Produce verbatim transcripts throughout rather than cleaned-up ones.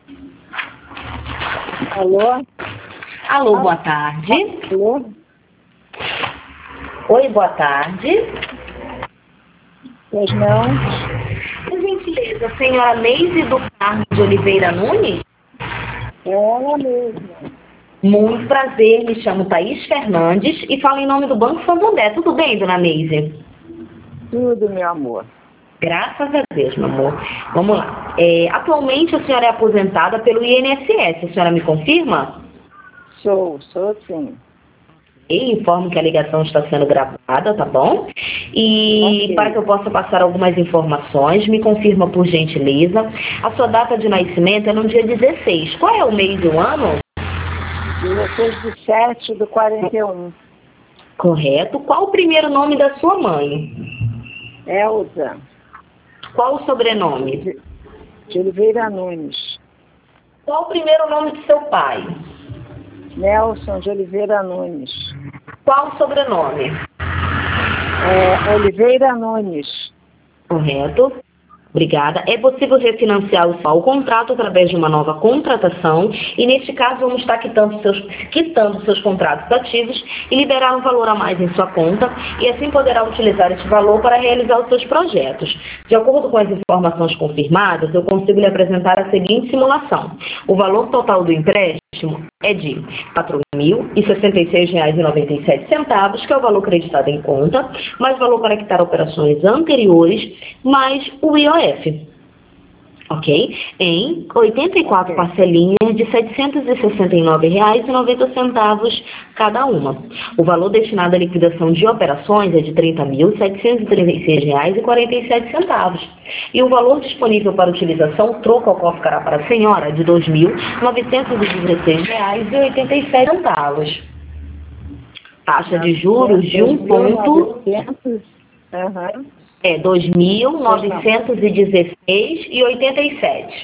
Alô? Alô, boa tarde. Alô? Oi, boa tarde. Pois não? Por gentileza, a senhora Neise do Carmo de Oliveira Nunes? É ela mesma. Muito prazer, me chamo Thaís Fernandes e falo em nome do Banco Santander. Tudo bem, dona Neise? Tudo, meu amor. Graças a Deus, meu amor. Vamos lá. É, atualmente a senhora é aposentada pelo I N S S, a senhora me confirma? Sou, sou sim. E informo que a ligação está sendo gravada, tá bom? E Ok. para que eu possa passar algumas informações, me confirma por gentileza. A sua data de nascimento é no dia dezesseis. Qual é o mês e o ano? dezesseis de sete do quarenta e um. Correto. Qual o primeiro nome da sua mãe? Elza, Qual o sobrenome? de, de Oliveira Nunes. Qual o primeiro nome de seu pai? Nelson de Oliveira Nunes. Qual o sobrenome? É, Oliveira Nunes. Correto. Obrigada. É possível refinanciar o o contrato através de uma nova contratação e, neste caso, vamos estar quitando seus, quitando seus contratos ativos e liberar um valor a mais em sua conta e, assim, poderá utilizar esse valor para realizar os seus projetos. De acordo com as informações confirmadas, eu consigo lhe apresentar a seguinte simulação. O valor total do empréstimo é de quatro mil e sessenta e seis reais e noventa e sete centavos, que é o valor creditado em conta, mais valor para quitar operações anteriores, mais o I O F, ok? Em oitenta e quatro Ok. parcelinhas de setecentos e sessenta e nove reais e noventa centavos cada uma. O valor destinado à liquidação de operações é de trinta mil setecentos e trinta e seis reais e quarenta e sete centavos. E o valor disponível para utilização, troco ao qual ficará para a senhora, é de dois mil novecentos e dezesseis reais e oitenta e sete centavos. Taxa de juros de um ponto... Aham. É dois mil novecentos e dezesseis e oitenta e sete.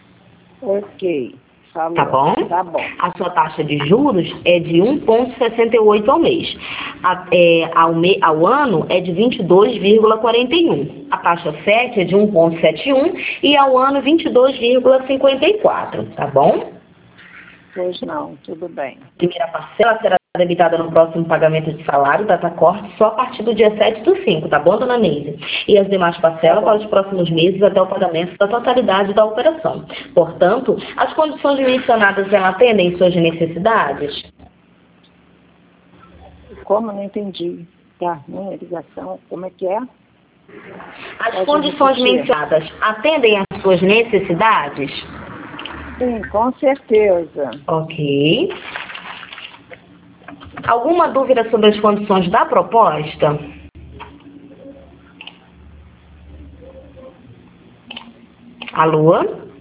Ok. Falou. Tá bom? Tá bom. A sua taxa de juros é de um vírgula sessenta e oito ao mês. A, é, ao, me, ao ano é de vinte e dois vírgula quarenta e um. A taxa sete é de um vírgula setenta e um e ao ano vinte e dois vírgula cinquenta e quatro. Tá bom? Pois não, tudo bem. A primeira parcela será debitada no próximo pagamento de salário, data corte, só a partir do dia sete do cinco, tá bom, dona Neise? E as demais parcelas Tá para os próximos meses até o pagamento da totalidade da operação. Portanto, as condições mencionadas, ela atendem suas necessidades? Como? Não entendi. Tá, minha ligação, como é que é? As Pode condições repetir. mencionadas atendem às suas necessidades? Sim, com certeza. Ok. Alguma dúvida sobre as condições da proposta? Alô?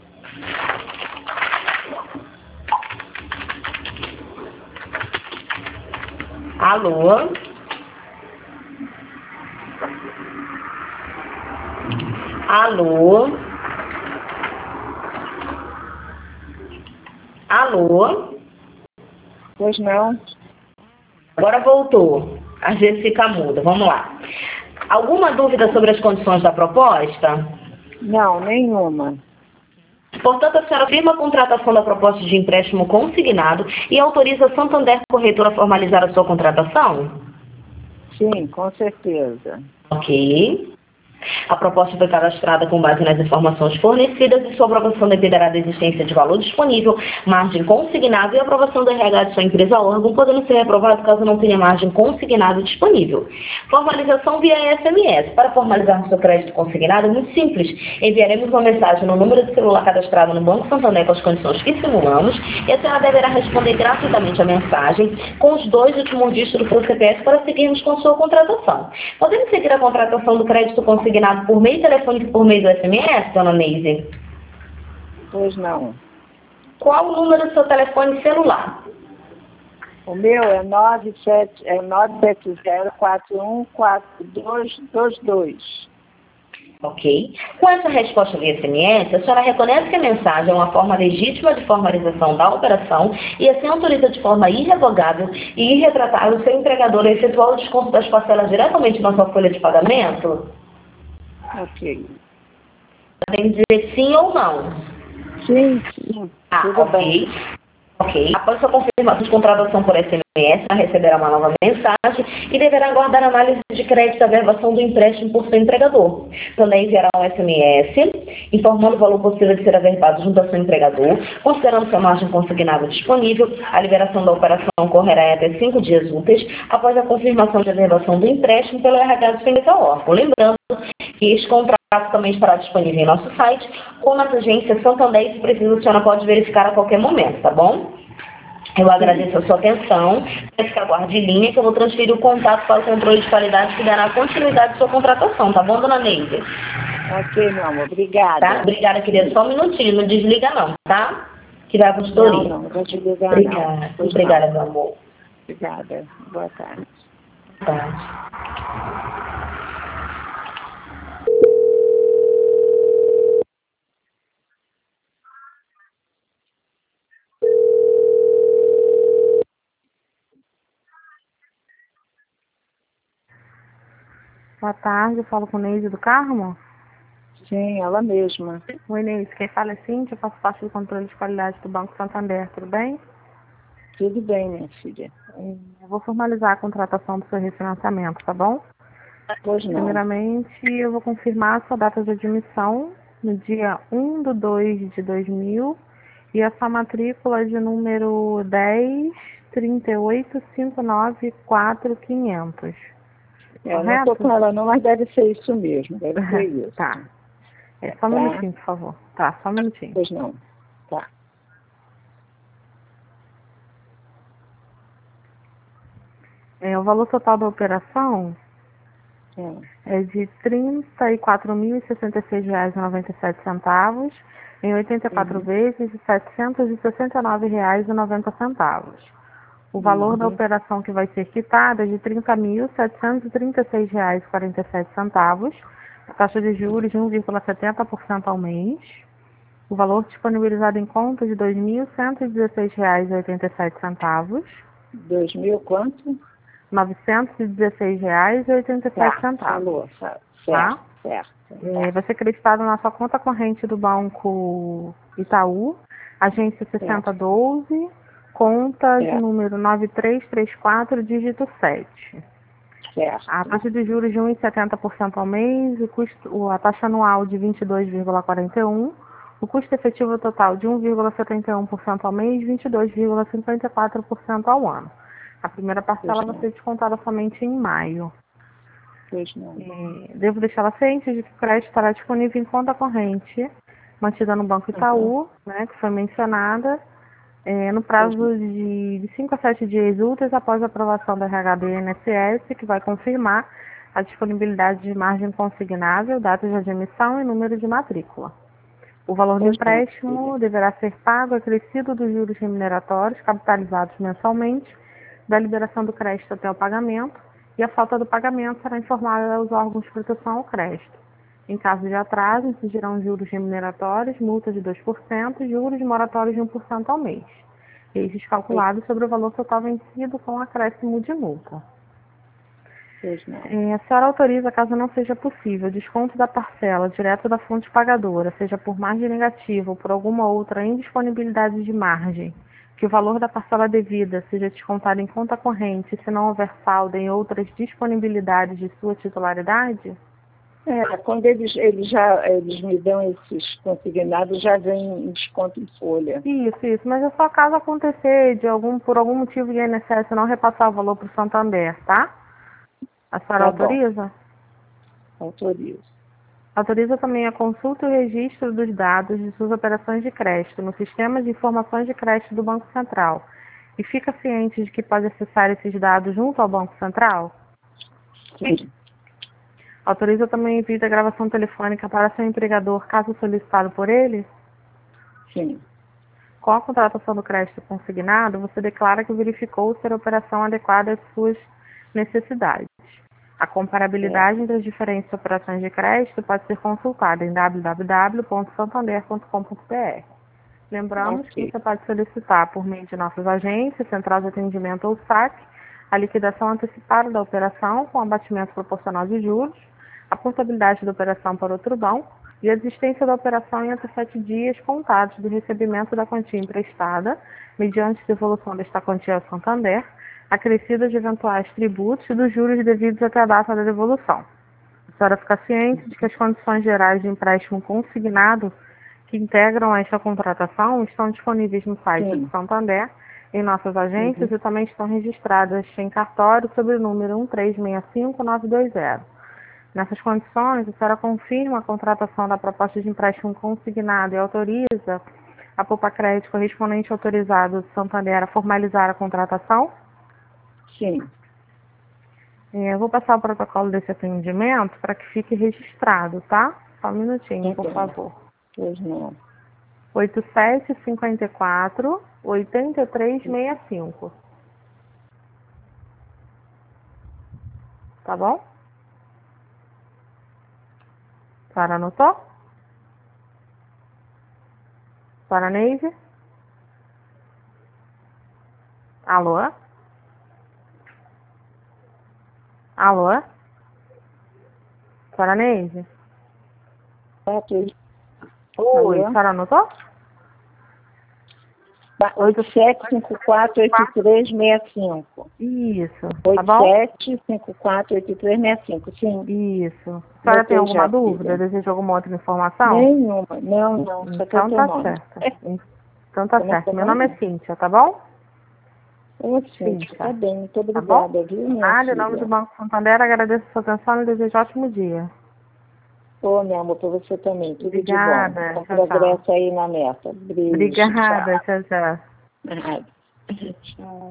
Alô? Alô? Alô? Pois não. Agora voltou. Às vezes fica muda. Vamos lá. Alguma dúvida sobre as condições da proposta? Não, nenhuma. Portanto, a senhora firma a contratação da proposta de empréstimo consignado e autoriza a Santander Corretora a formalizar a sua contratação? Sim, com certeza. Ok. A proposta foi cadastrada com base nas informações fornecidas e sua aprovação dependerá da existência de valor disponível, margem consignada e aprovação do R H de sua empresa órgão, podendo ser reprovado caso não tenha margem consignada disponível. Formalização via S M S. Para formalizar seu crédito consignado é muito simples. Enviaremos uma mensagem no número de celular cadastrado no Banco Santander com as condições que simulamos e a senhora deverá responder gratuitamente a mensagem com os dois últimos dígitos do seu C P F para seguirmos com sua contratação. Podemos seguir a contratação do crédito consignado por meio telefônico por meio do S M S, dona Neise? Pois não. Qual o número do seu telefone celular? O meu é nove sete é nove sete zero quatro um quatro dois dois dois. Ok. Com essa resposta via S M S, a senhora reconhece que a mensagem é uma forma legítima de formalização da operação e assim autoriza de forma irrevogável e irretratável o seu empregador a efetuar o desconto das parcelas diretamente na sua folha de pagamento? Ok. Tem que dizer sim ou não. Sim, sim, Ah, tudo ok. bem. Ok. Após sua confirmação de contratação por S M S, ela receberá uma nova mensagem e deverá aguardar análise de crédito da verbação do empréstimo por seu empregador. Também enviará um S M S informando o valor possível de ser averbado junto ao seu empregador, considerando sua margem consignada disponível. A liberação da operação ocorrerá em até cinco dias úteis após a confirmação de averbação do empréstimo pelo R H do seu órgão. Lembrando que este contrato também estará disponível em nosso site, ou nas agências Santander, e se precisa, a senhora pode verificar a qualquer momento, tá bom? Eu agradeço a sua atenção. Peço que aguarde em linha, que eu vou transferir o contato para o controle de qualidade que dará continuidade à sua contratação, tá bom, dona Neide? Ok, meu amor, obrigada. Tá? Obrigada, querida. Só um minutinho, não desliga não, tá? Que vai a consultoria. Não, não, vou te ligar Obrigada. não. Pois Obrigada, não. meu amor. Obrigada. Boa tarde. Boa tarde. Boa tarde, eu falo com Neide do Carmo. Sim, ela mesma. Oi, Neide, quem fala é Cíntia, eu faço parte do controle de qualidade do Banco Santander, tudo bem? Tudo bem, minha filha. Eu vou formalizar a contratação do seu refinanciamento, tá bom? Pois não. Primeiramente, eu vou confirmar a sua data de admissão no dia um de dois de dois mil e a sua matrícula de número dez trinta e oito cinquenta e nove quatro quinhentos. É, eu não estou com ela não, mas deve ser isso mesmo, deve ser isso. Tá. É, só um Tá. minutinho, por favor. Tá, só um minutinho. Pois não. Tá. É, o valor total da operação Sim. é de trinta e quatro mil e sessenta e seis reais e noventa e sete centavos em oitenta e quatro Uhum. vezes de setecentos e sessenta e nove reais e noventa centavos. O valor Uhum. da operação que vai ser quitada é de trinta mil setecentos e trinta e seis reais e quarenta e sete centavos, taxa de juros de um vírgula setenta por cento ao mês. O valor disponibilizado em conta é de dois mil cento e dezesseis reais e oitenta e sete centavos. Dois mil quanto? novecentos e dezesseis reais e oitenta e sete Tá, centavos. falou, certo, Tá? certo. É, vai ser acreditado na sua conta corrente do Banco Itaú, agência sessenta doze, conta de É, número nove três três quatro, dígito sete. certo. A taxa de juros de um vírgula setenta por cento ao mês, o custo, o- a taxa anual de vinte e dois vírgula quarenta e um, o custo efetivo total de um vírgula setenta e um por cento ao mês, vinte e dois vírgula cinquenta e quatro por cento ao ano. A primeira parcela Pois vai não. ser descontada somente em maio. Pois não. É, devo deixá-la ciente de que o crédito estará disponível em conta corrente, mantida no Banco Itaú, né, que foi mencionada, é, no prazo de, de cinco a sete dias úteis após a aprovação da R H do I N S S, que vai confirmar a disponibilidade de margem consignável, data de admissão e número de matrícula. O valor do Pois não, empréstimo filha. deverá ser pago acrescido dos juros remuneratórios capitalizados mensalmente, da liberação do crédito até o pagamento, e a falta do pagamento será informada aos órgãos de proteção ao crédito. Em caso de atraso, incidirão juros remuneratórios, multa de dois por cento e juros moratórios de um por cento ao mês. Estes calculados sobre o valor total vencido com acréscimo de multa. Pois não. É, a senhora autoriza, caso não seja possível, desconto da parcela direto da fonte pagadora, seja por margem negativa ou por alguma outra indisponibilidade de margem, que o valor da parcela devida seja descontado em conta corrente se não houver saldo em outras disponibilidades de sua titularidade? É, quando eles, eles já eles me dão esses consignados, já vem em desconto em folha. Isso, isso. Mas é só caso acontecer de algum, por algum motivo o I N S S não repassar o valor para o Santander, tá? A senhora Tá bom. autoriza? Autorizo. Autoriza também a consulta e o registro dos dados de suas operações de crédito no Sistema de Informações de Crédito do Banco Central. E fica ciente de que pode acessar esses dados junto ao Banco Central? Sim. Autoriza também o envio da gravação telefônica para seu empregador, caso solicitado por ele? Sim. Com a contratação do crédito consignado, você declara que verificou ser a operação adequada às suas necessidades. A comparabilidade entre as diferentes operações de crédito pode ser consultada em w w w ponto santander ponto com ponto b r. Lembramos Ok. que você pode solicitar, por meio de nossas agências, central de atendimento ou saque, a liquidação antecipada da operação com abatimento proporcional de juros, a portabilidade da operação para outro banco e a existência da operação em até sete dias contados do recebimento da quantia emprestada, mediante devolução desta quantia ao Santander, acrescida de eventuais tributos e dos juros devidos até a data da devolução. A senhora fica ciente de que as condições gerais de empréstimo consignado que integram esta contratação estão disponíveis no site Sim. do Santander, em nossas agências, Uhum. e também estão registradas em cartório sob o número um três seis cinco nove dois zero. Nessas condições, a senhora confirma a contratação da proposta de empréstimo consignado e autoriza a Poupa Crédito correspondente autorizado do Santander a formalizar a contratação? Sim. Eu vou passar o protocolo desse atendimento para que fique registrado, tá? Só um minutinho, por Então, favor. pois não. oito sete cinco quatro, oito três seis cinco. Tá bom? A senhora anotou? A senhora Neide? Alô? Alô? A senhora Neide? Oi, a senhora anotou? oito sete cinco quatro, oito três seis cinco. Isso, tá bom? oito sete cinco quatro, oito três seis cinco, sim. Isso. A senhora tem alguma dúvida? Deseja alguma outra informação? Nenhuma, não, não. Só Então que tá eu certo. Então tá Como certo. é Meu nome é Cíntia, tá bom? Ô, Cíntia, Cíntia. tá bem. Muito Tá bom? obrigada, viu, minha Nada, em filha? nome do Banco Santander, agradeço a sua atenção e desejo um ótimo dia. Ô, meu amor, pra você também. Tudo Obrigada. de bom. Então, Tchau, tchau. progresso aí na meta. Beijo, Obrigada. Tchau, tchau. tchau. Tchau.